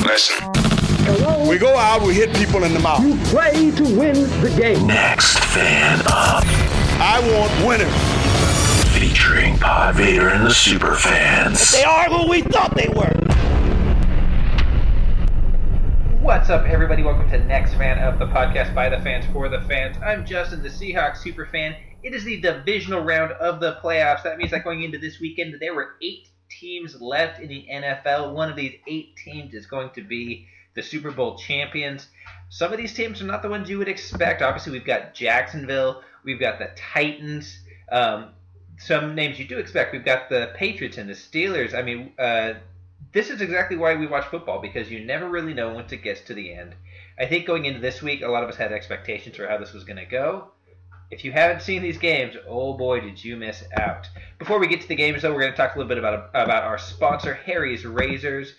Listen. Hello? We go out, we hit people in the mouth. You play to win the game. Next fan up. I want winners. Featuring Pod Vader and the Super Fans. They are who we thought they were. What's up, everybody? Welcome to Next Fan Up, the podcast by the fans for the fans. I'm Justin, the Seahawks super fan. It is the divisional round of the playoffs. That means that going into this weekend, there were 8 teams left in the NFL. One of these 8 teams is going to be the Super Bowl champions. Some of these teams are not the ones you would expect. Obviously, we've got Jacksonville. We've got the Titans. Some names you do expect. We've got the Patriots and the Steelers. I mean, this is exactly why we watch football, because you never really know once it gets to the end. I think going into this week, a lot of us had expectations for how this was going to go. If you haven't seen these games, oh boy, did you miss out. Before we get to the games, though, we're going to talk a little bit about our sponsor, Harry's Razors.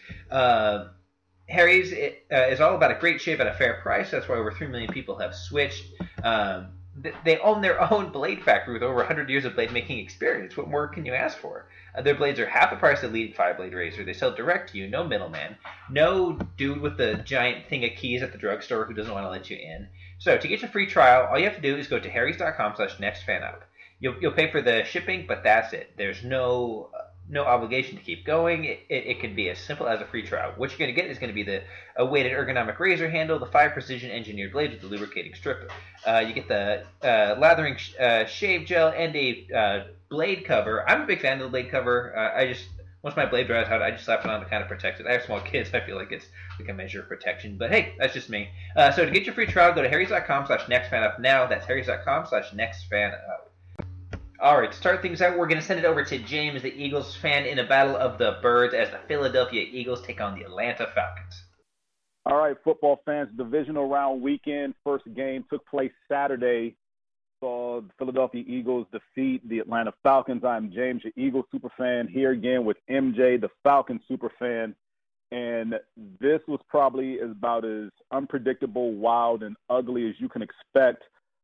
Harry's is all about a great shave at a fair price. That's why over 3 million people have switched. They own their own blade factory with over 100 years of blade making experience. What more can you ask for? Their blades are half the price of the leading 5-blade razor. They sell direct to you, no middleman. No dude with the giant thing of keys at the drugstore who doesn't want to let you in. So to get your free trial, all you have to do is go to harrys.com/nextfanup. You'll pay for the shipping, but that's it. There's no obligation to keep going. It can be as simple as a free trial. What you're going to get is going to be a weighted ergonomic razor handle, the 5 precision engineered blades with the lubricating strip. You get the lathering shave gel and a blade cover. I'm a big fan of the blade cover. Once my blade dries out, I just slap it on to kind of protect it. I have small kids. I feel like it's like a measure of protection. But hey, that's just me. So to get your free trial, go to harrys.com/nextfanup now. That's harrys.com/nextfanup. All right, to start things out, we're going to send it over to James, the Eagles fan, in a battle of the birds as the Philadelphia Eagles take on the Atlanta Falcons. All right, football fans, divisional round weekend. First game took place Saturday. Saw the Philadelphia Eagles defeat the Atlanta Falcons. I'm James, the Eagles superfan, here again with MJ, the Falcons superfan. And this was probably about as unpredictable, wild, and ugly as you can expect.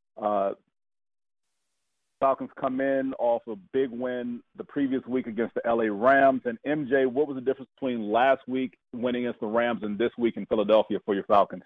Falcons come in off a big win the previous week against the LA Rams. And MJ, what was the difference between last week winning against the Rams and this week in Philadelphia for your Falcons?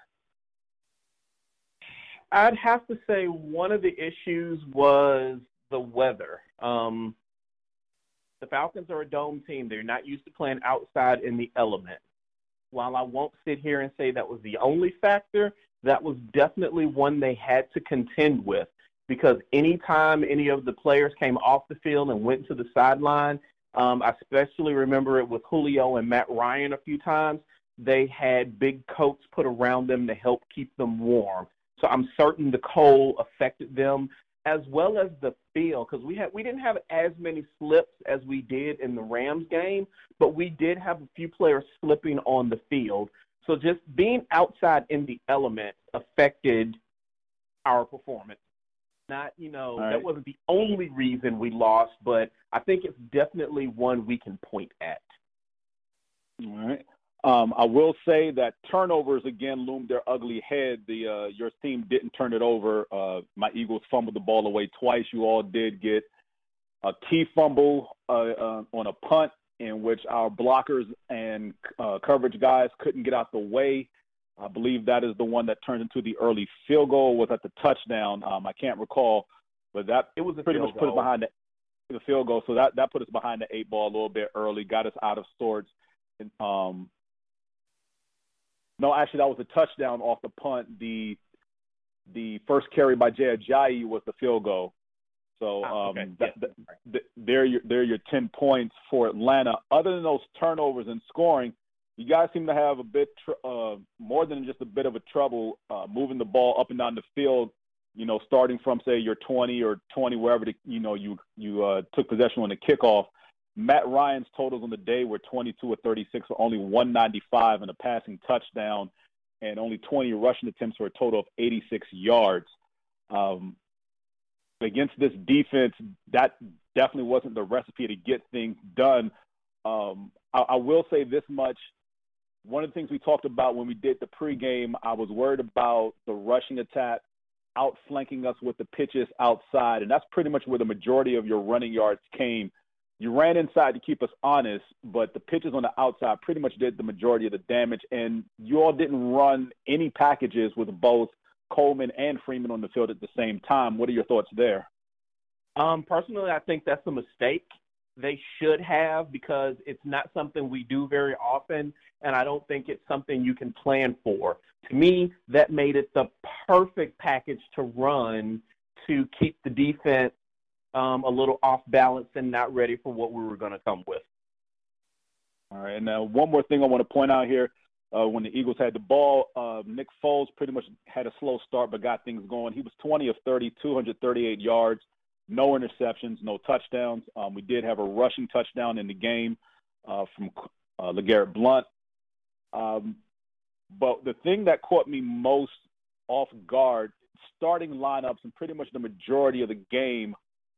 I'd have to say one of the issues was the weather. The Falcons are a dome team. They're not used to playing outside in the element. While I won't sit here and say that was the only factor, that was definitely one they had to contend with. Because anytime any of the players came off the field and went to the sideline, I especially remember it with Julio and Matt Ryan a few times, they had big coats put around them to help keep them warm. So I'm certain the cold affected them, as well as the field, because we didn't have as many slips as we did in the Rams game, but we did have a few players slipping on the field. So just being outside in the element affected our performance. Not, right. That wasn't the only reason we lost, but I think it's definitely one we can point at. All right. I will say that turnovers again loomed their ugly head. Your team didn't turn it over. My Eagles fumbled the ball away twice. You all did get a key fumble on a punt in which our blockers and coverage guys couldn't get out the way. I believe that is the one that turned into the early field goal. Was at the touchdown. I can't recall, but it was pretty much put us behind the field goal. So that put us behind the 8 ball a little bit early, got us out of sorts. And, no, actually, that was a touchdown off the punt. The first carry by Jay Ajayi was the field goal. So okay. They're your 10 points for Atlanta. Other than those turnovers and scoring, you guys seem to have a bit more than just a bit of a trouble moving the ball up and down the field. Starting from say your 20 or 20 wherever you took possession on the kickoff. Matt Ryan's totals on the day were 22 of 36, for only 195 and a passing touchdown, and only 20 rushing attempts for a total of 86 yards. Against this defense, that definitely wasn't the recipe to get things done. I will say this much. One of the things we talked about when we did the pregame, I was worried about the rushing attack outflanking us with the pitches outside, and that's pretty much where the majority of your running yards came. You ran inside to keep us honest, but the pitches on the outside pretty much did the majority of the damage, and you all didn't run any packages with both Coleman and Freeman on the field at the same time. What are your thoughts there? Personally, I think that's a mistake. They should have, because it's not something we do very often, and I don't think it's something you can plan for. To me, that made it the perfect package to run to keep the defense a little off balance and not ready for what we were going to come with. All right, and now one more thing I want to point out here. When the Eagles had the ball, Nick Foles pretty much had a slow start but got things going. He was 20 of 30, 238 yards, no interceptions, no touchdowns. We did have a rushing touchdown in the game from LeGarrette Blount. But the thing that caught me most off guard, starting lineups and pretty much the majority of the game,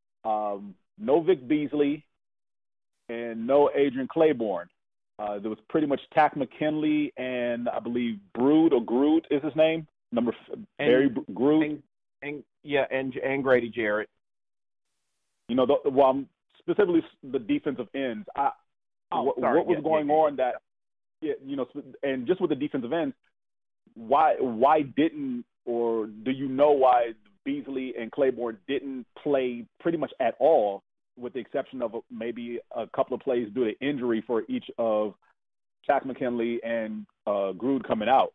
no Vic Beasley and no Adrian Claiborne. There was pretty much Takk McKinley and I believe Grood is his name, Barry Grood. And Grady Jarrett. You know, specifically the defensive ends. What was going on that? Yeah, you know, and just with the defensive ends, why didn't, or do you know why Beasley and Claiborne didn't play pretty much at all, with the exception of maybe a couple of plays due to injury for each of Takk McKinley and Grood coming out?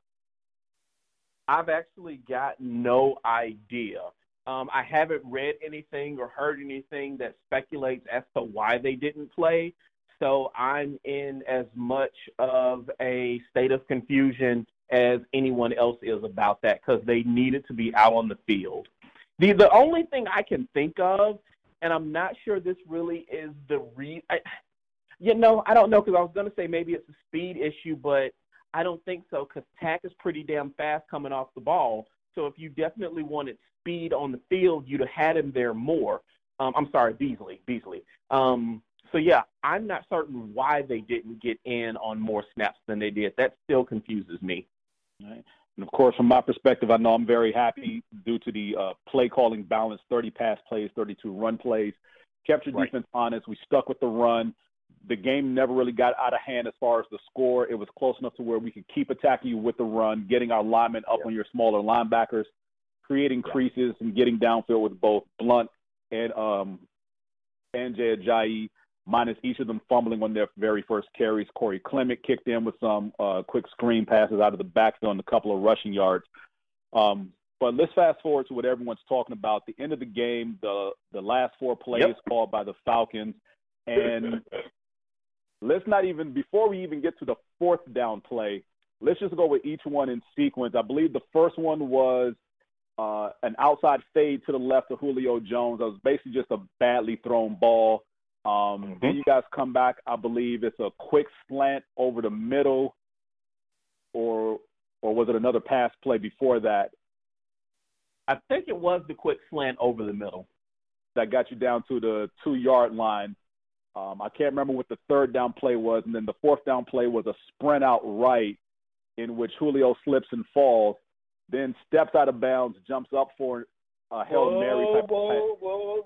I've actually got no idea. I haven't read anything or heard anything that speculates as to why they didn't play, so I'm in as much of a state of confusion as anyone else is about that, because they needed to be out on the field. The only thing I can think of, and I'm not sure this really is the I don't know, because I was going to say maybe it's a speed issue, but I don't think so, because Takk is pretty damn fast coming off the ball. So if you definitely wanted speed on the field, you'd have had him there more. I'm sorry, Beasley. So, yeah, I'm not certain why they didn't get in on more snaps than they did. That still confuses me. All right. And, of course, from my perspective, I know I'm very happy due to the play calling balance, 30 pass plays, 32 run plays. Kept your defense honest. We stuck with the run. The game never really got out of hand as far as the score. It was close enough to where we could keep attacking you with the run, getting our linemen up on your smaller linebackers, creating creases and getting downfield with both Blount and Jay Ajayi, minus each of them fumbling on their very first carries. Corey Clement kicked in with some quick screen passes out of the backfield and a couple of rushing yards. But let's fast forward to what everyone's talking about. The end of the game, the last four plays called by the Falcons. And let's not even, before we even get to the fourth down play, let's just go with each one in sequence. I believe the first one was an outside fade to the left of Julio Jones. That was basically just a badly thrown ball. Then you guys come back. I believe it's a quick slant over the middle, or was it another pass play before that? I think it was the quick slant over the middle that got you down to the 2-yard line. I can't remember what the third down play was, and then the fourth down play was a sprint out right in which Julio slips and falls, then steps out of bounds, jumps up for a Hail Mary type of pass.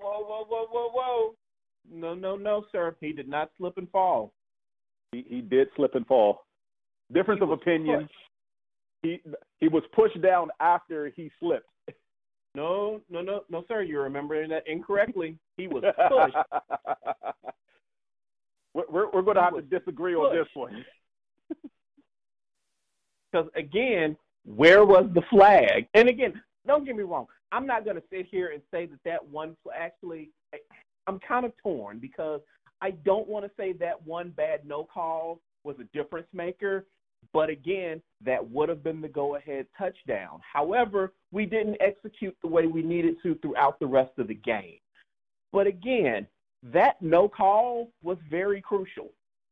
Whoa. No, sir. He did not slip and fall. He did slip and fall. Difference of opinion. He was pushed down after he slipped. No, sir. You're remembering that incorrectly. He was pushed. We're going to have to disagree on this one. Because, again, where was the flag? And, again, don't get me wrong. I'm not going to sit here and say that one – actually, I'm kind of torn, because I don't want to say that one bad no call was a difference maker. But, again, that would have been the go-ahead touchdown. However, we didn't execute the way we needed to throughout the rest of the game. But, again, that no call was very crucial.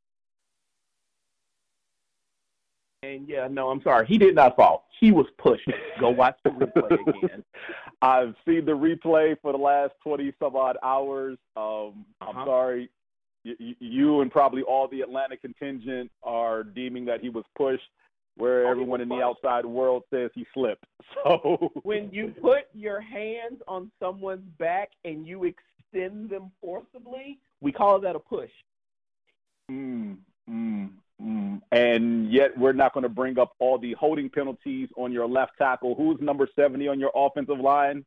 And, yeah, no, I'm sorry. He did not fall. He was pushed. Go watch the replay again. I've seen the replay for the last 20-some-odd hours. I'm sorry. You and probably all the Atlanta contingent are deeming that he was pushed, where everyone in the outside world says he slipped. So when you put your hands on someone's back and you extend them forcibly, We call that a push. And yet we're not going to bring up all the holding penalties on your left tackle. Who's number 70 on your offensive line?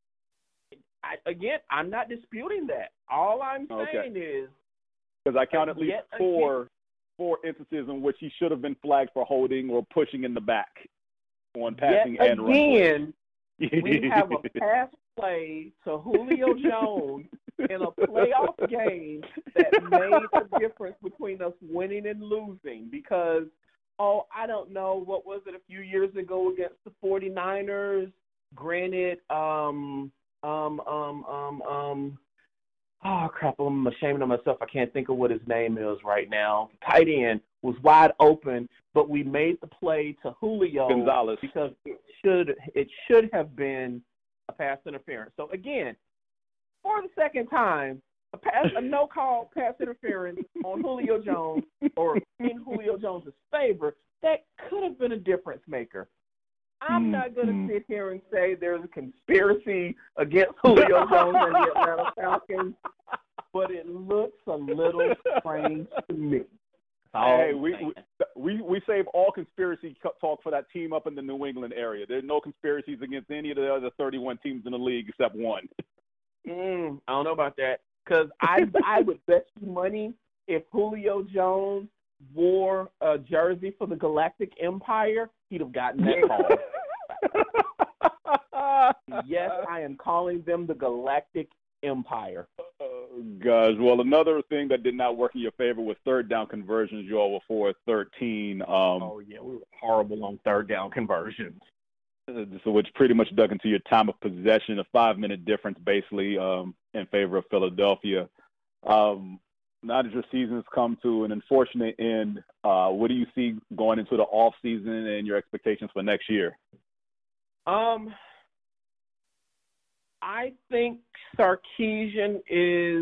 I'm not disputing that. All I'm saying is, because I count at least four instances in which he should have been flagged for holding or pushing in the back on passing and run. Again, we have a pass play to Julio Jones in a playoff game that made the difference between us winning and losing because, I don't know, what was it a few years ago against the 49ers? Granted, crap, I'm ashamed of myself. I can't think of what his name is right now. The tight end was wide open, but we made the play to Julio Gonzalez because it should have been a pass interference. So again, for the second time, a no-call pass interference on Julio Jones or in Julio Jones' favor, that could have been a difference maker. I'm not going to sit here and say there's a conspiracy against Julio Jones and the Atlanta Falcons, but it looks a little strange to me. Hey, we save all conspiracy talk for that team up in the New England area. There's no conspiracies against any of the other 31 teams in the league except one. I don't know about that because I would bet you money if Julio Jones wore a jersey for the Galactic Empire, he'd have gotten that call. Yes, I am calling them the Galactic Empire. Gosh, well, another thing that did not work in your favor was third down conversions. You all were 4-13. We were horrible on third down conversions. So which pretty much dug into your time of possession, a 5-minute difference basically in favor of Philadelphia. Now that your season's come to an unfortunate end, what do you see going into the off season and your expectations for next year? I think Sarkisian is,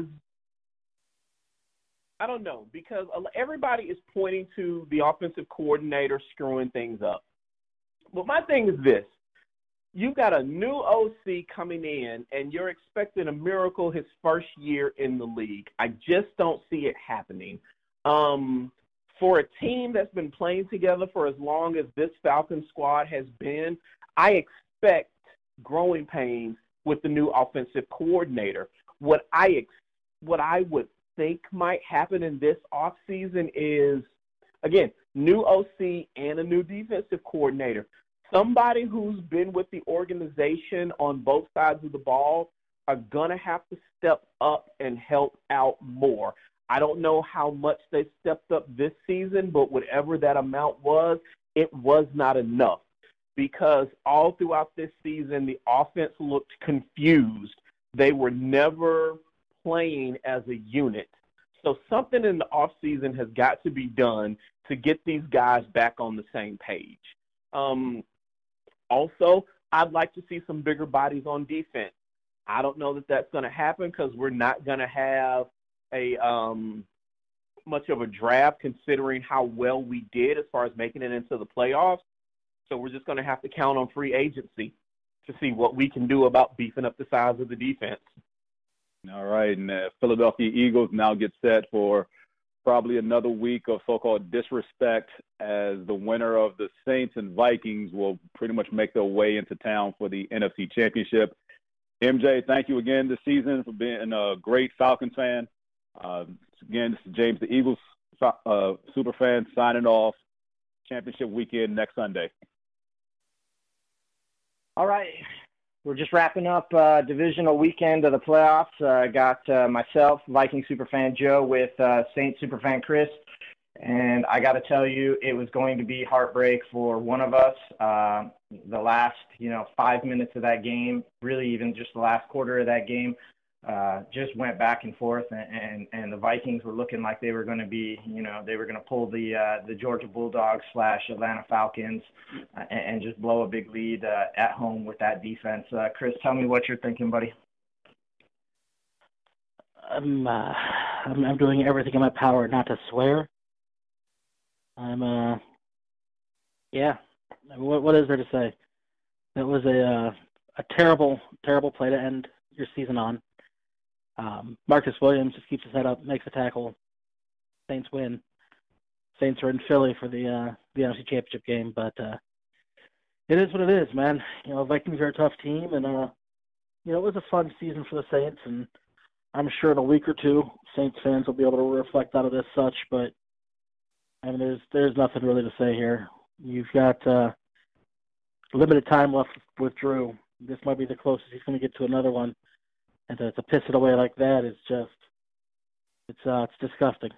I don't know, because everybody is pointing to the offensive coordinator screwing things up. But my thing is this. You've got a new OC coming in, and you're expecting a miracle his first year in the league. I just don't see it happening. For a team that's been playing together for as long as this Falcon squad has been, I expect growing pains with the new offensive coordinator. What I would think might happen in this offseason is, again, new OC and a new defensive coordinator. Somebody who's been with the organization on both sides of the ball are going to have to step up and help out more. I don't know how much they stepped up this season, but whatever that amount was, it was not enough because all throughout this season, the offense looked confused. They were never playing as a unit. So something in the offseason has got to be done to get these guys back on the same page. Also, I'd like to see some bigger bodies on defense. I don't know that that's going to happen because we're not going to have a much of a draft considering how well we did as far as making it into the playoffs. So we're just going to have to count on free agency to see what we can do about beefing up the size of the defense. All right, and Philadelphia Eagles now get set for probably another week of so-called disrespect as the winner of the Saints and Vikings will pretty much make their way into town for the NFC Championship. MJ, thank you again this season for being a great Falcons fan. Again, this is James, the Eagles super fan, signing off. Championship weekend next Sunday. All right. We're just wrapping up divisional weekend of the playoffs. I got myself, Viking superfan Joe, with Saints superfan Chris. And I got to tell you, it was going to be heartbreak for one of us. The last, 5 minutes of that game, really even just the last quarter of that game, just went back and forth. And the Vikings were looking like they were going to be, they were going to pull the Georgia Bulldogs / Atlanta Falcons and just blow a big lead at home with that defense. Chris, tell me what you're thinking, buddy. I'm doing everything in my power not to swear. What is there to say? That was a terrible, terrible play to end your season on. Marcus Williams just keeps his head up, makes a tackle. Saints win. Saints are in Philly for the NFC Championship game, but it is what it is, man. Vikings are a tough team, and it was a fun season for the Saints, and I'm sure in a week or two, Saints fans will be able to reflect out of this such, but I mean, there's nothing really to say here. You've got limited time left with Drew. This might be the closest he's going to get to another one, and to piss it away like that is just it's disgusting.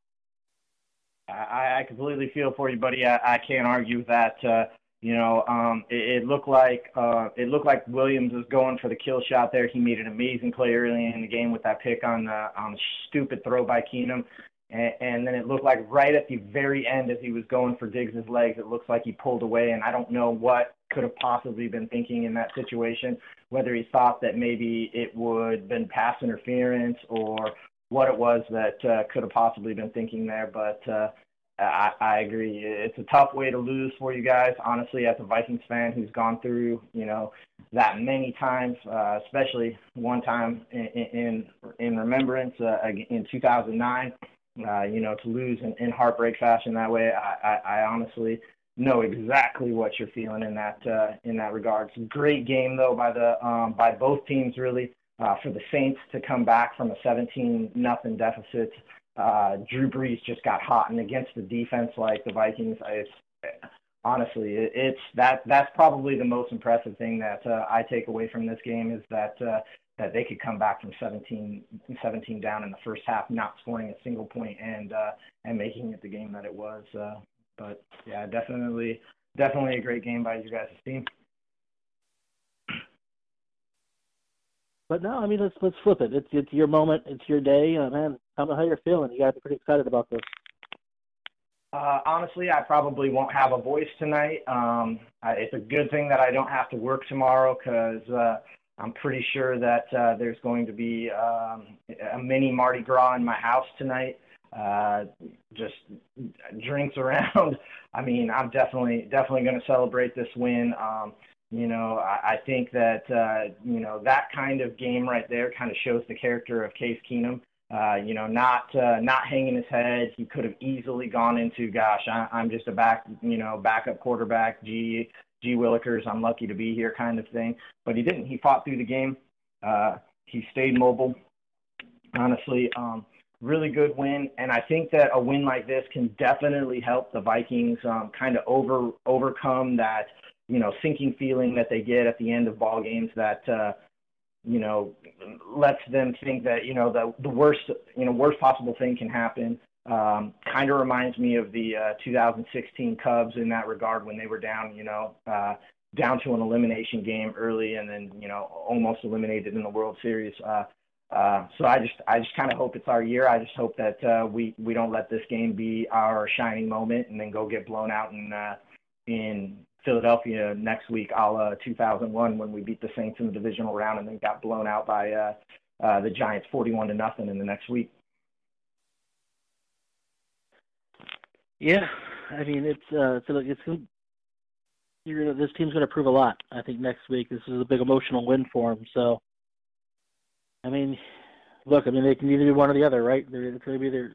I completely feel for you, buddy. I can't argue with that. It looked like Williams was going for the kill shot there. He made an amazing play early in the game with that pick on the stupid throw by Keenum. And then it looked like right at the very end as he was going for Diggs' legs, it looks like he pulled away. And I don't know what could have possibly been thinking in that situation, whether he thought that maybe it would have been pass interference or what it was that could have possibly been thinking there. But I agree. It's a tough way to lose for you guys. Honestly, as a Vikings fan who's gone through, that many times, especially one time in remembrance in 2009, to lose in heartbreak fashion that way, I honestly know exactly what you're feeling in that regard. It's a great game though by both teams really. For the Saints to come back from a 17-0 deficit, Drew Brees just got hot, and against the defense like the Vikings, that's probably the most impressive thing that I take away from this game is that they could come back from 17 down in the first half, not scoring a single point and making it the game that it was. But yeah, definitely a great game by you guys' team. But no, I mean, let's flip it. It's your moment. It's your day. Man, tell me how you're feeling. You got to be pretty excited about this. Honestly, I probably won't have a voice tonight. It's a good thing that I don't have to work tomorrow because I'm pretty sure that there's going to be a mini Mardi Gras in my house tonight. Just drinks around. I mean, I'm definitely going to celebrate this win. I think that, that kind of game right there kind of shows the character of Case Keenum. Not hanging his head. He could have easily gone into, I'm just a backup quarterback. Gee Willikers, I'm lucky to be here kind of thing. But he didn't. He fought through the game. He stayed mobile. Honestly, really good win. And I think that a win like this can definitely help the Vikings kind of overcome that, sinking feeling that they get at the end of ball games that, lets them think that, the worst possible thing can happen. Kind of reminds me of the 2016 Cubs in that regard when they were down, down to an elimination game early and then, almost eliminated in the World Series. So I just kind of hope it's our year. I just hope that we don't let this game be our shining moment and then go get blown out in Philadelphia next week, a la 2001 when we beat the Saints in the divisional round and then got blown out by the Giants 41-0 in the next week. Yeah, I mean this team's going to prove a lot. I think next week this is a big emotional win for them. So, I mean, look, they can either do one or the other, right? It's going to be either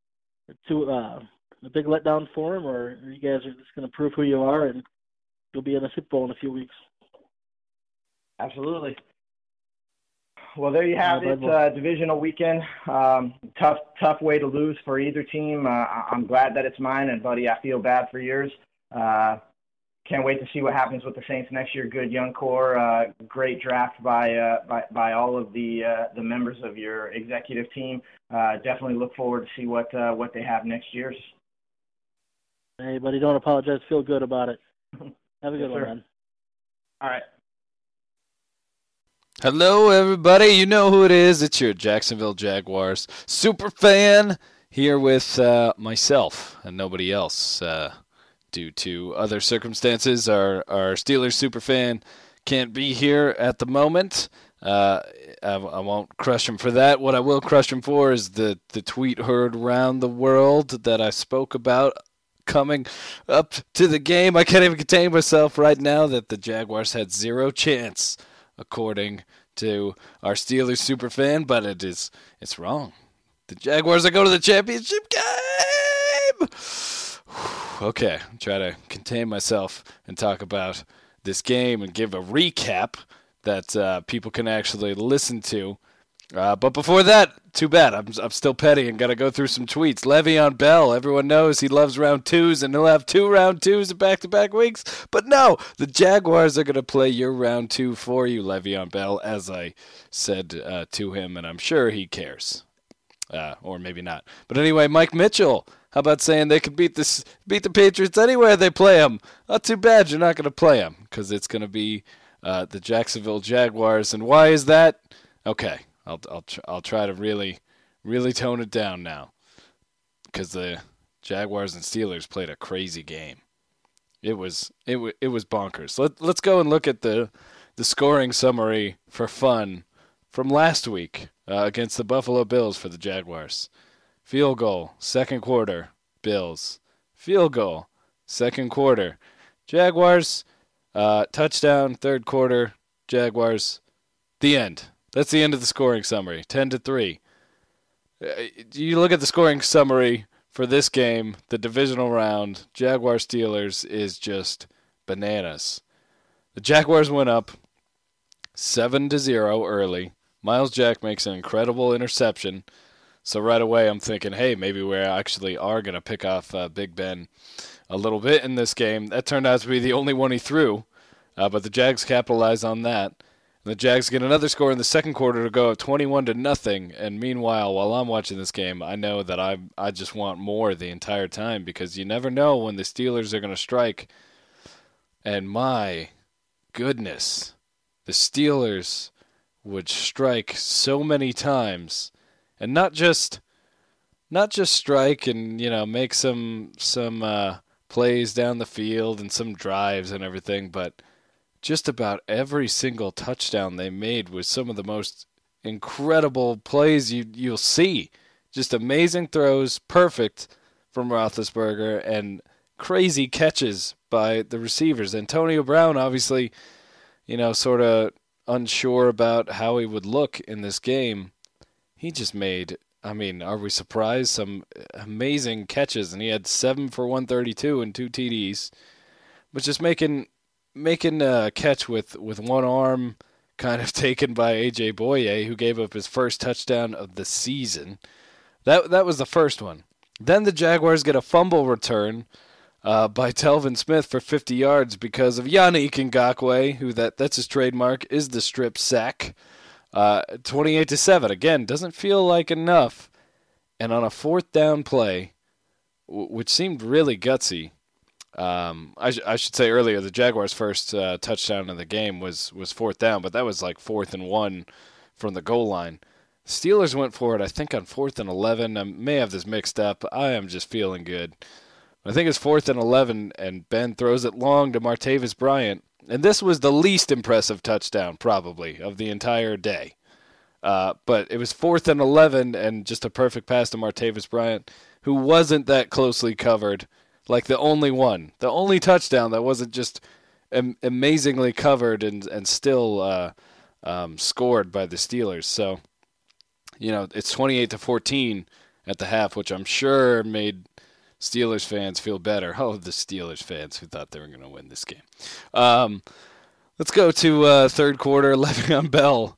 a big letdown for them, or you guys are just going to prove who you are and you'll be in a Super Bowl in a few weeks. Absolutely. Well, there you have it. Divisional weekend. Tough way to lose for either team. I'm glad that it's mine, and buddy, I feel bad for yours. Can't wait to see what happens with the Saints next year. Good young core. Great draft by all of the members of your executive team. Definitely look forward to see what they have next year. Hey, buddy, don't apologize. Feel good about it. Have a good one, man. All right. Hello, everybody. You know who it is. It's your Jacksonville Jaguars super fan here with myself and nobody else. Due to other circumstances, our Steelers super fan can't be here at the moment. I won't crush him for that. What I will crush him for is the tweet heard around the world that I spoke about coming up to the game. I can't even contain myself right now that the Jaguars had zero chance, according to our Steelers super fan, but it's wrong. The Jaguars are going to the championship game. Okay, try to contain myself and talk about this game and give a recap that people can actually listen to. But before that, too bad. I'm still petty and got to go through some tweets. Le'Veon Bell, everyone knows he loves round twos, and he'll have 2 round twos in back-to-back weeks. But no, the Jaguars are going to play your round 2 for you, Le'Veon Bell, as I said to him, and I'm sure he cares. Or maybe not. But anyway, Mike Mitchell, how about saying they could beat the Patriots anywhere they play them? Not too bad you're not going to play them, because it's going to be the Jacksonville Jaguars. And why is that? Okay. I'll try to really tone it down now, because the Jaguars and Steelers played a crazy game. It was bonkers. Let's go and look at the scoring summary for fun from last week against the Buffalo Bills for the Jaguars. Field goal, second quarter, Bills. Field goal, second quarter, Jaguars. Touchdown, third quarter, Jaguars. The end. That's the end of the scoring summary, 10-3. You look at the scoring summary for this game, the divisional round, Jaguars-Steelers is just bananas. The Jaguars went up 7-0 early. Miles Jack makes an incredible interception. So right away I'm thinking, hey, maybe we actually are going to pick off Big Ben a little bit in this game. That turned out to be the only one he threw, but the Jags capitalized on that. The Jags get another score in the second quarter to go up 21-0. And meanwhile, while I'm watching this game, I know that I just want more the entire time, because you never know when the Steelers are going to strike. And my goodness, the Steelers would strike so many times, and not just strike and make some plays down the field and some drives and everything, but just about every single touchdown they made was some of the most incredible plays you'll see. Just amazing throws, perfect from Roethlisberger, and crazy catches by the receivers. Antonio Brown, obviously, sort of unsure about how he would look in this game. He just made, are we surprised? Some amazing catches, and he had 7 for 132 and 2 TDs. But just making a catch with one arm kind of taken by A.J. Boye, who gave up his first touchdown of the season. That was the first one. Then the Jaguars get a fumble return by Telvin Smith for 50 yards because of Yannick Ngakoue, who that's his trademark, is the strip sack. 28-7. Again, doesn't feel like enough. And on a fourth down play, which seemed really gutsy, I should say earlier, the Jaguars' first touchdown of the game was fourth down, but that was like 4th and 1 from the goal line. The Steelers went for it, I think, on 4th and 11. I may have this mixed up. I am just feeling good. I think it's 4th and 11, and Ben throws it long to Martavis Bryant. And this was the least impressive touchdown, probably, of the entire day. But it was 4th and 11, and just a perfect pass to Martavis Bryant, who wasn't that closely covered. Like the only touchdown that wasn't just amazingly covered and still scored by the Steelers. So, it's 28-14 at the half, which I'm sure made Steelers fans feel better. Oh, the Steelers fans who thought they were going to win this game. Let's go to third quarter. Le'Veon Bell.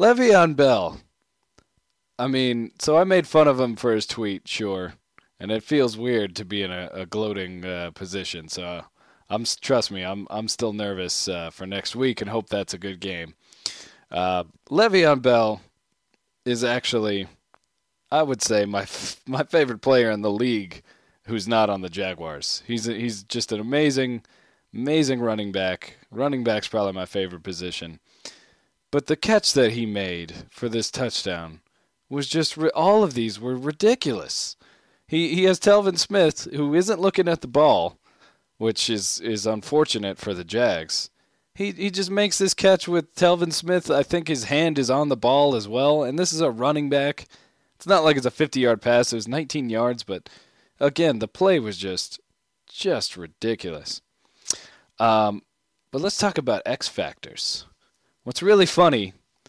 So I made fun of him for his tweet, sure. And it feels weird to be in a gloating position. So trust me, I'm still nervous for next week and hope that's a good game. Le'Veon Bell is actually, I would say, my favorite player in the league who's not on the Jaguars. He's just an amazing running back. Running back's probably my favorite position. But the catch that he made for this touchdown was just all of these were ridiculous. He has Telvin Smith, who isn't looking at the ball, which is unfortunate for the Jags. He just makes this catch with Telvin Smith. I think his hand is on the ball as well, and this is a running back. It's not like it's a 50-yard pass. It was 19 yards, but again, the play was just ridiculous. But let's talk about X factors. What's really funny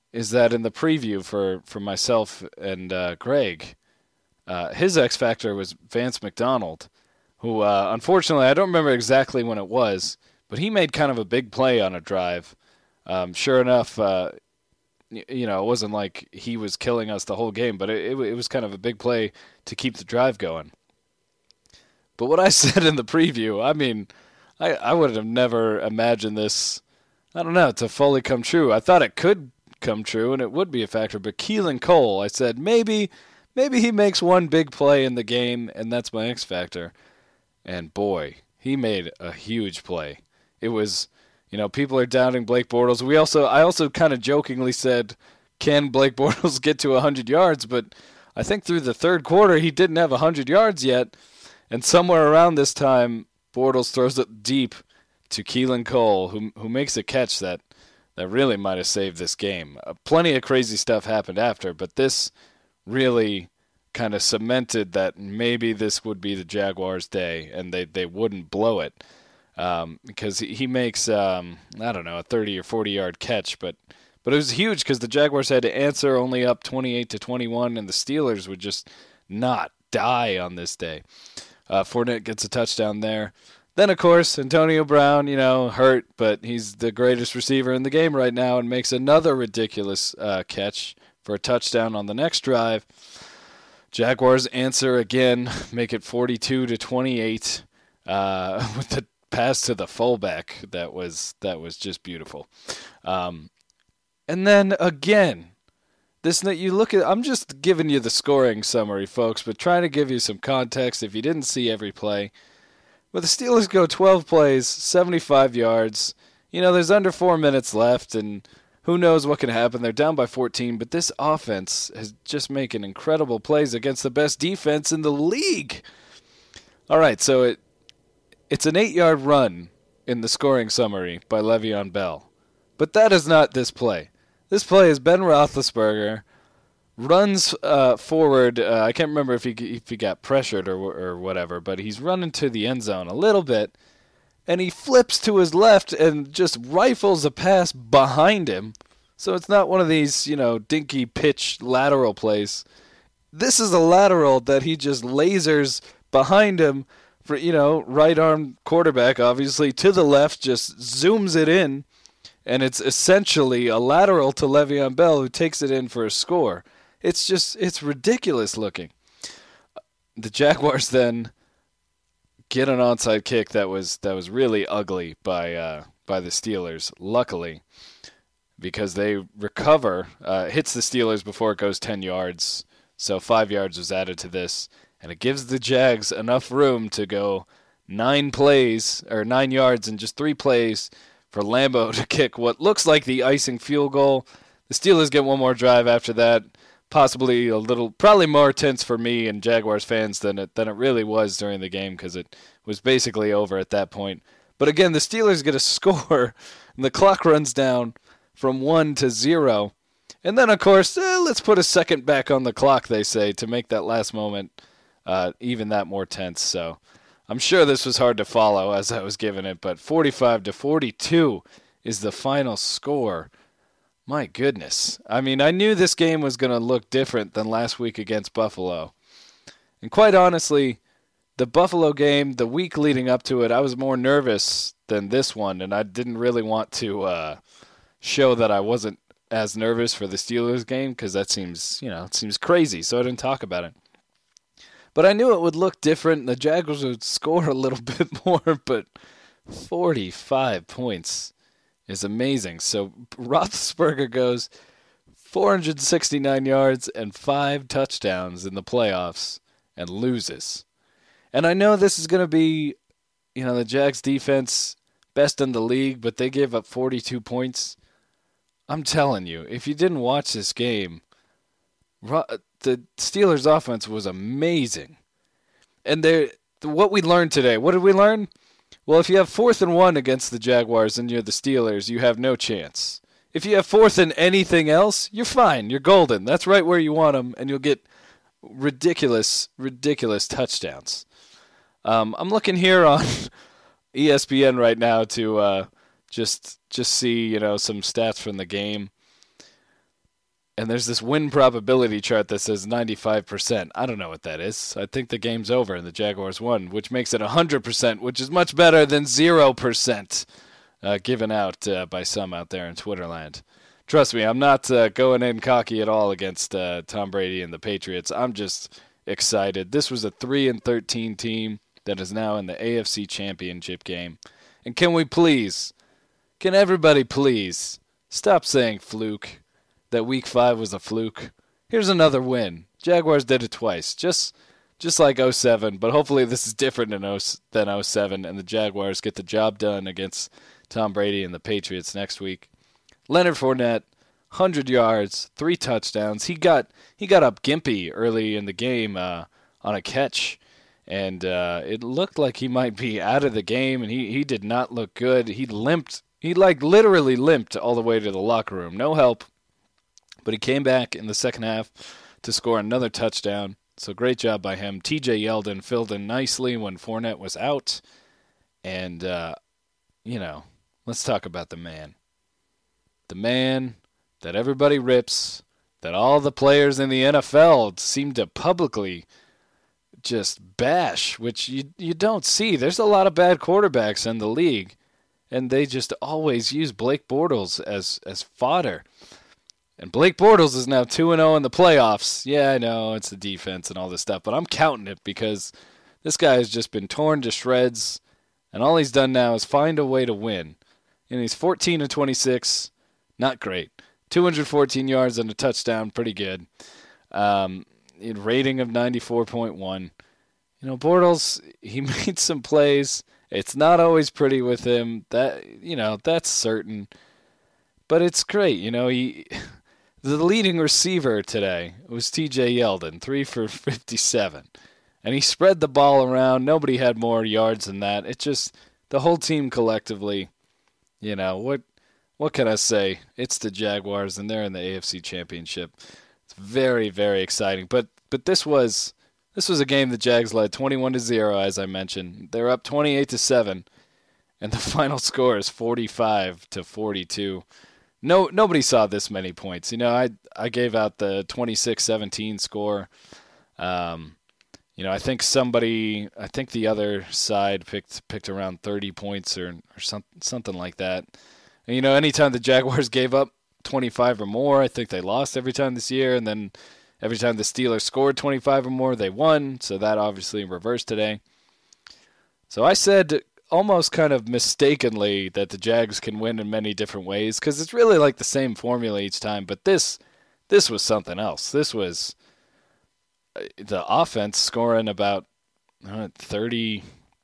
is that in the preview for myself and Greg, his X factor was Vance McDonald, who unfortunately I don't remember exactly when it was, but he made kind of a big play on a drive. Sure enough, it wasn't like he was killing us the whole game, but it was kind of a big play to keep the drive going. But what I said in the preview, I mean, I would have never imagined this, I don't know, to fully come true. I thought it could come true and it would be a factor, but Keelan Cole, I said, maybe he makes one big play in the game and that's my X factor. And boy, he made a huge play. It was, people are doubting Blake Bortles. I also kind of jokingly said, can Blake Bortles get to 100 yards? But I think through the third quarter, he didn't have 100 yards yet. And somewhere around this time, Bortles throws it deep to Keelan Cole, who makes a catch that really might have saved this game. Plenty of crazy stuff happened after, but this really kind of cemented that maybe this would be the Jaguars' day, and they wouldn't blow it. Because he makes, a 30 or 40-yard catch, but it was huge because the Jaguars had to answer only up 28-21, and the Steelers would just not die on this day. Fournette gets a touchdown there. Then, of course, Antonio Brown, hurt, but he's the greatest receiver in the game right now and makes another ridiculous catch for a touchdown on the next drive. Jaguars answer again, make it 42-28 with the pass to the fullback. That was just beautiful. And then again, I'm just giving you the scoring summary, folks, but trying to give you some context if you didn't see every play. But the Steelers go 12 plays, 75 yards. There's under 4 minutes left, and who knows what can happen. They're down by 14, but this offense is just making incredible plays against the best defense in the league. All right, so it's an 8-yard run in the scoring summary by Le'Veon Bell. But that is not this play. This play is Ben Roethlisberger runs forward. I can't remember if he got pressured or whatever, but he's running to the end zone a little bit, and he flips to his left and just rifles a pass behind him. So it's not one of these, dinky pitch lateral plays. This is a lateral that he just lasers behind him for, right arm quarterback, obviously, to the left, just zooms it in, and it's essentially a lateral to Le'Veon Bell, who takes it in for a score. It's ridiculous looking. The Jaguars then get an onside kick that was really ugly by the Steelers, luckily, because they recover, hits the Steelers before it goes 10 yards, so 5 yards was added to this, and it gives the Jags enough room to go 9 yards in just 3 plays for Lambeau to kick what looks like the icing field goal. The Steelers get one more drive after that, possibly probably more tense for me and Jaguars fans than it really was during the game because it was basically over at that point. But again, the Steelers get a score, and the clock runs down from 1 to 0. And then, of course, let's put a second back on the clock, they say, to make that last moment even that more tense. So I'm sure this was hard to follow as I was giving it, but 45-42 is the final score. My goodness. I mean, I knew this game was going to look different than last week against Buffalo. And quite honestly, the Buffalo game, the week leading up to it, I was more nervous than this one, and I didn't really want to show that I wasn't as nervous for the Steelers game because that seems crazy, so I didn't talk about it. But I knew it would look different. The Jaguars would score a little bit more, but 45 points is amazing. So Roethlisberger goes 469 yards and 5 touchdowns in the playoffs and loses. And I know this is going to be, the Jags defense best in the league, but they gave up 42 points. I'm telling you, if you didn't watch this game, the Steelers' offense was amazing. And what we learned today, what did we learn? Well, if you have 4th and 1 against the Jaguars and you're the Steelers, you have no chance. If you have 4th and anything else, you're fine. You're golden. That's right where you want them, and you'll get ridiculous touchdowns. I'm looking here on ESPN right now to just see some stats from the game. and there's this win probability chart that says 95%. I don't know what that is. I think the game's over and the Jaguars won, which makes it 100%, which is much better than 0% given out by some out there in Twitterland. Trust me, I'm not going in cocky at all against Tom Brady and the Patriots. I'm just excited. This was a 3-13 team that is now in the AFC Championship game. And can everybody please stop saying fluke, that Week 5 was a fluke? Here's another win. Jaguars did it twice, just like 07, but hopefully this is different than 07, and the Jaguars get the job done against Tom Brady and the Patriots next week. Leonard Fournette, 100 yards, 3 touchdowns. He got up gimpy early in the game on a catch, and it looked like he might be out of the game, and he did not look good. He limped. He literally limped all the way to the locker room. No help, but he came back in the second half to score another touchdown. So great job by him. T.J. Yeldon filled in nicely when Fournette was out, and let's talk about the man. The man that everybody rips, that all the players in the NFL seem to publicly just bash, which you don't see. There's a lot of bad quarterbacks in the league, and they just always use Blake Bortles as fodder. And Blake Bortles is now 2-0 in the playoffs. Yeah, I know, it's the defense and all this stuff, but I'm counting it because this guy has just been torn to shreds, and all he's done now is find a way to win. And he's 14-26. Not great. 214 yards and a touchdown, pretty good. Rating of 94.1. Bortles, he made some plays. It's not always pretty with him. That's certain. But it's great. The leading receiver today was T.J. Yeldon, 3 for 57. And he spread the ball around. Nobody had more yards than that. It just, the whole team collectively, what can I say? It's the Jaguars, and they're in the AFC Championship. It's very, very exciting. But this was a game the Jags led 21-0, as I mentioned. They're up 28-7, and the final score is 45-42. Nobody saw this many points. I gave out the 26-17 score. I think the other side picked around 30 points or something like that. And, anytime the Jaguars gave up 25 or more, I think they lost every time this year. And then every time the Steelers scored 25 or more, they won. So that obviously reversed today. So I said almost kind of mistakenly that the Jags can win in many different ways because it's really like the same formula each time. But this was something else. This was the offense scoring about 30.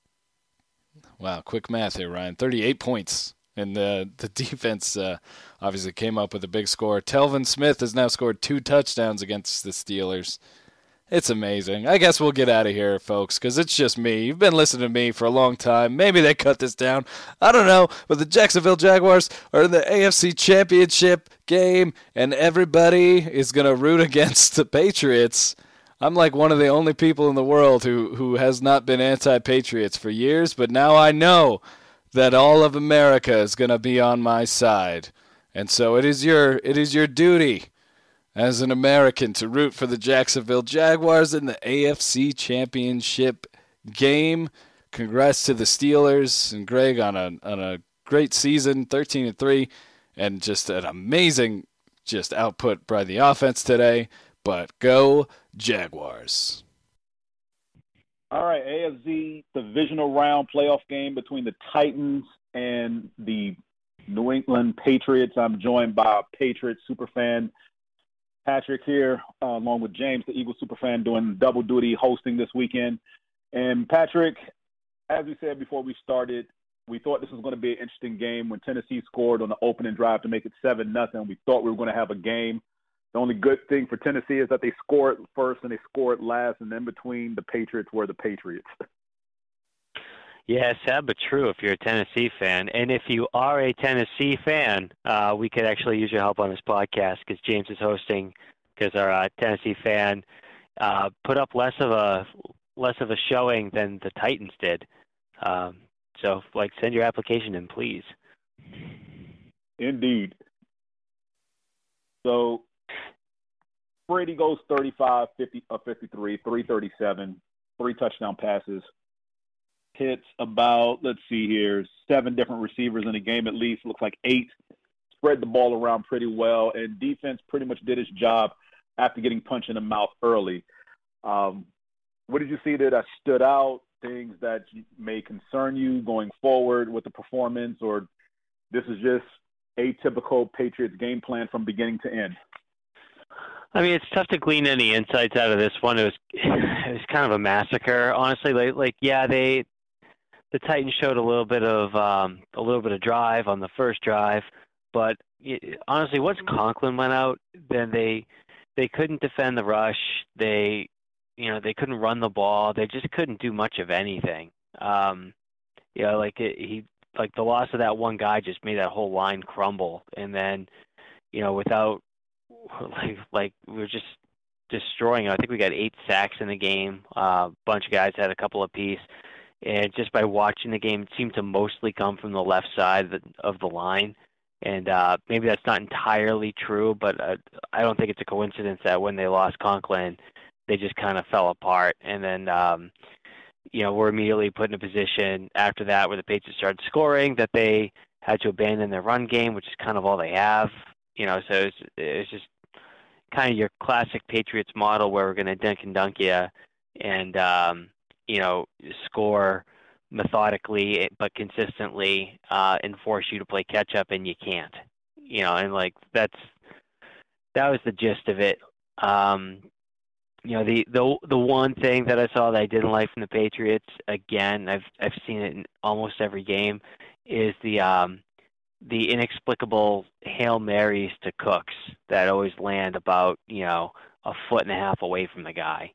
Wow, quick math here, Ryan. 38 points. And the defense obviously came up with a big score. Telvin Smith has now scored 2 touchdowns against the Steelers. It's amazing. I guess we'll get out of here, folks, because it's just me. You've been listening to me for a long time. Maybe they cut this down. I don't know. But the Jacksonville Jaguars are in the AFC Championship game, and everybody is going to root against the Patriots. I'm like one of the only people in the world who has not been anti-Patriots for years, but now I know that all of America is going to be on my side. And so it is your duty as an American to root for the Jacksonville Jaguars in the AFC Championship game. Congrats to the Steelers and Greg on a great season, 13-3, and just an amazing output by the offense today. But go Jaguars. All right, AFC divisional round playoff game between the Titans and the New England Patriots. I'm joined by Patriots superfan Patrick here, along with James, the Eagles superfan, doing double duty hosting this weekend. And Patrick, as we said before we started, we thought this was going to be an interesting game. When Tennessee scored on the opening drive to make it 7-0, we thought we were going to have a game. The only good thing for Tennessee is that they scored first and they scored last, and in between, the Patriots were the Patriots. Yeah, sad but true if you're a Tennessee fan. And if you are a Tennessee fan, we could actually use your help on this podcast because James is hosting, because our Tennessee fan put up less of a showing than the Titans did. So, send your application in, please. Indeed. So, Brady goes 35, 53, 337, 3 touchdown passes. Hits about, let's see here, 7 different receivers in the game at least. Looks like 8. Spread the ball around pretty well, and defense pretty much did its job after getting punched in the mouth early. What did you see there that stood out, things that may concern you going forward with the performance, or this is just a typical Patriots game plan from beginning to end? I mean, it's tough to glean any insights out of this one. It was kind of a massacre, honestly. The Titans showed a little bit of drive on the first drive, but honestly, once Conklin went out, then they couldn't defend the rush. They couldn't run the ball. They just couldn't do much of anything. The loss of that one guy just made that whole line crumble. And then, without we were just destroying it. I think we got 8 sacks in the game. A bunch of guys had a couple apiece. And just by watching the game, it seemed to mostly come from the left side of the line. And maybe that's not entirely true, but I don't think it's a coincidence that when they lost Conklin, they just kind of fell apart. And then, we're immediately put in a position after that where the Patriots started scoring that they had to abandon their run game, which is kind of all they have. So it's just kind of your classic Patriots model where we're going to dink and dunk you and, score methodically but consistently and force you to play catch up, and you can't. That was the gist of it. The one thing that I saw that I didn't like from the Patriots, again, I've seen it in almost every game, is the inexplicable Hail Marys to Cooks that always land about, a foot and a half away from the guy.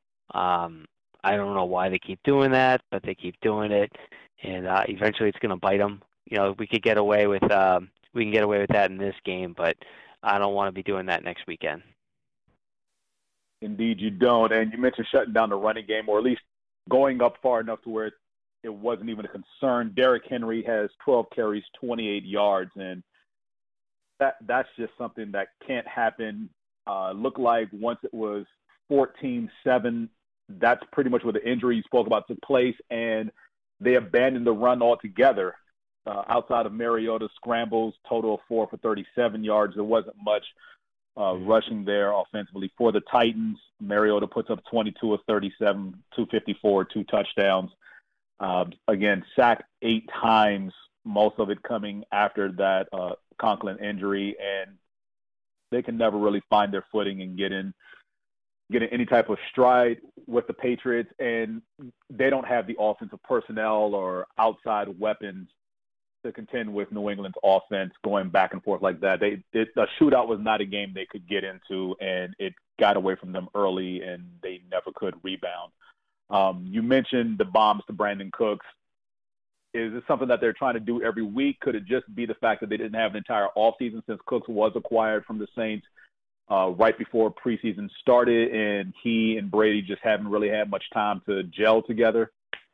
I don't know why they keep doing that, but they keep doing it, and eventually it's going to bite them. We can get away with that in this game, but I don't want to be doing that next weekend. Indeed, you don't. And you mentioned shutting down the running game, or at least going up far enough to where it wasn't even a concern. Derrick Henry has 12 carries, 28 yards, and that's just something that can't happen. Looked like once it was 14-7, that's pretty much where the injury you spoke about took place, and they abandoned the run altogether. Outside of Mariota's scrambles, total of 4 for 37 yards. There wasn't much rushing there offensively for the Titans. Mariota puts up 22 of 37, 254, 2 touchdowns. Again, sacked 8 times, most of it coming after that Conklin injury, and they can never really find their footing and get in any type of stride with the Patriots, and they don't have the offensive personnel or outside weapons to contend with New England's offense going back and forth like that. A shootout was not a game they could get into, and it got away from them early, and they never could rebound. You mentioned the bombs to Brandon Cooks. Is this something that they're trying to do every week? Could it just be the fact that they didn't have an entire offseason since Cooks was acquired from the Saints right before preseason started, and he and Brady just haven't really had much time to gel together?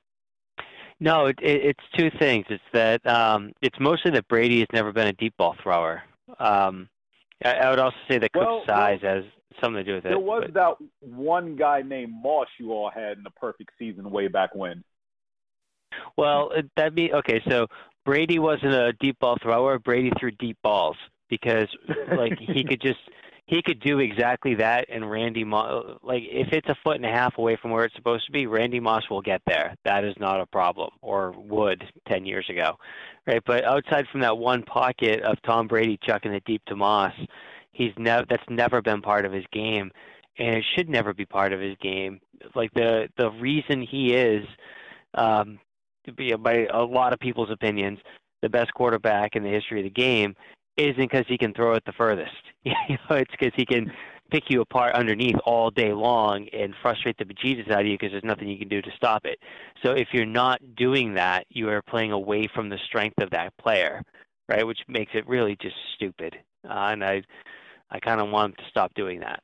No, it's two things. It's that it's mostly that Brady has never been a deep ball thrower. I would also say that Cook's size has something to do with it. There was that one guy named Moss you all had in the perfect season way back when. Well, okay. So Brady wasn't a deep ball thrower. Brady threw deep balls because, he could do exactly that. And Randy Moss, if it's a foot and a half away from where it's supposed to be, Randy Moss will get there. That is not a problem, or would 10 years ago, right? But outside from that one pocket of Tom Brady chucking it deep to Moss, that's never been part of his game, and it should never be part of his game. The reason he is, by a lot of people's opinions, the best quarterback in the history of the game isn't because he can throw it the furthest. It's because he can pick you apart underneath all day long and frustrate the bejesus out of you because there's nothing you can do to stop it. So if you're not doing that, you are playing away from the strength of that player, right? Which makes it really just stupid. And I kind of want him to stop doing that.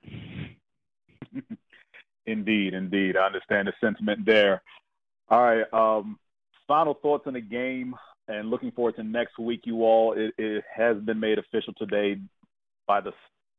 Indeed. I understand the sentiment there. All right. Final thoughts on the game and looking forward to next week, you all. It has been made official today by the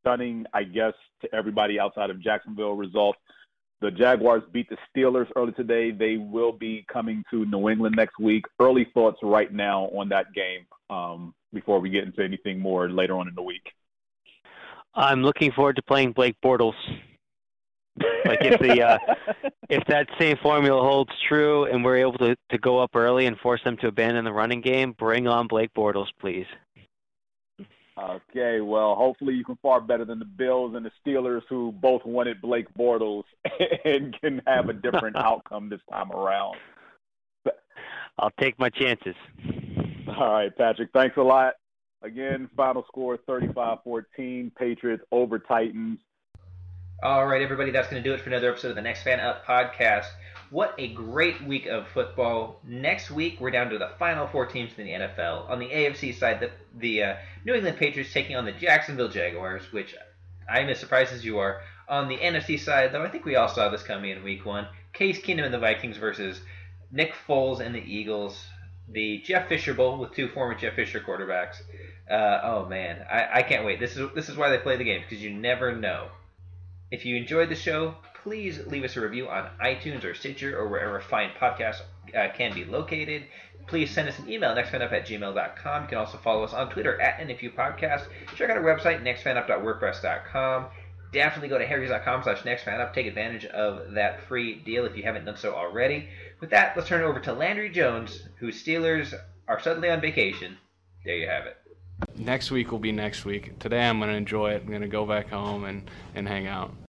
stunning, I guess, to everybody outside of Jacksonville result. The Jaguars beat the Steelers early today. They will be coming to New England next week. Early thoughts right now on that game before we get into anything more later on in the week. I'm looking forward to playing Blake Bortles. Like if that same formula holds true and we're able to go up early and force them to abandon the running game, bring on Blake Bortles, please. Okay, well, hopefully you can far better than the Bills and the Steelers, who both wanted Blake Bortles and can have a different outcome this time around. I'll take my chances. All right, Patrick, thanks a lot. Again, final score 35-14, Patriots over Titans. All right, everybody, that's going to do it for another episode of the Next Fan Up podcast. What a great week of football. Next week, we're down to the final 4 teams in the NFL. On the AFC side, the New England Patriots taking on the Jacksonville Jaguars, which I'm as surprised as you are. On the NFC side, though, I think we all saw this coming in week 1. Case Keenum and the Vikings versus Nick Foles and the Eagles. The Jeff Fisher Bowl with 2 former Jeff Fisher quarterbacks. Oh, man, I can't wait. This is why they play the game, because you never know. If you enjoyed the show, please leave us a review on iTunes or Stitcher or wherever fine podcasts can be located. Please send us an email, nextfanup@gmail.com. You can also follow us on Twitter @NFUpodcast. Check out our website, nextfanup.wordpress.com. Definitely go to harrys.com/nextfanup. Take advantage of that free deal if you haven't done so already. With that, let's turn it over to Landry Jones, whose Steelers are suddenly on vacation. There you have it. Next week will be next week. Today I'm going to enjoy it. I'm going to go back home and hang out.